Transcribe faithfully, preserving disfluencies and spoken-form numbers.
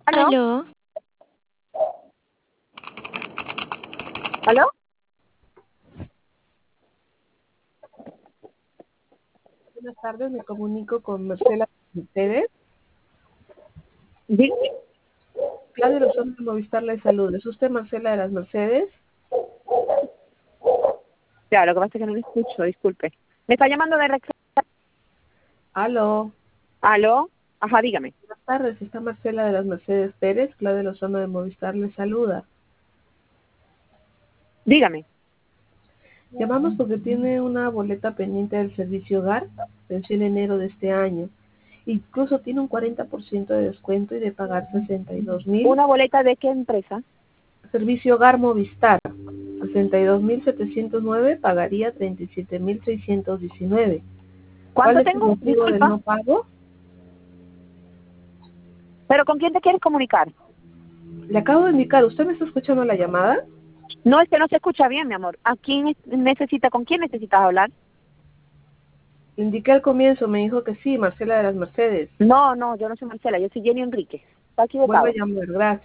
¿Aló? Aló, ¿Aló? Buenas tardes, me comunico con Marcela Mercedes. Dígame. Claudio Lozano de Movistar le saluda. ¿Es usted Marcela de las Mercedes? Ya, lo que pasa es que no le escucho, disculpe. ¿Me está llamando de Rex? Aló. ¿Aló? Ajá, dígame. Buenas tardes, está Marcela de las Mercedes Pérez. Claudio Lozano de Movistar le saluda. Dígame. Llamamos porque tiene una boleta pendiente del servicio hogar, venció en enero de este año. Incluso tiene un cuarenta por ciento de descuento y de pagar sesenta y dos mil. ¿Una boleta de qué empresa? Servicio hogar Movistar, sesenta y dos mil setecientos nueve, pagaría treinta y siete mil seiscientos diecinueve. ¿Cuál ¿Cuánto es el tengo? motivo del Disculpa. no pago? ¿Pero con quién te quieres comunicar? Le acabo de indicar, ¿usted me está escuchando la llamada? No, es que no se escucha bien, mi amor. ¿A quién es- necesita, con quién necesitas hablar? Le indiqué al comienzo, me dijo que sí, Marcela de las Mercedes. No, no, yo no soy Marcela, yo soy Jenny Enríquez. Está Vuelvo a equivocado. llamar, gracias.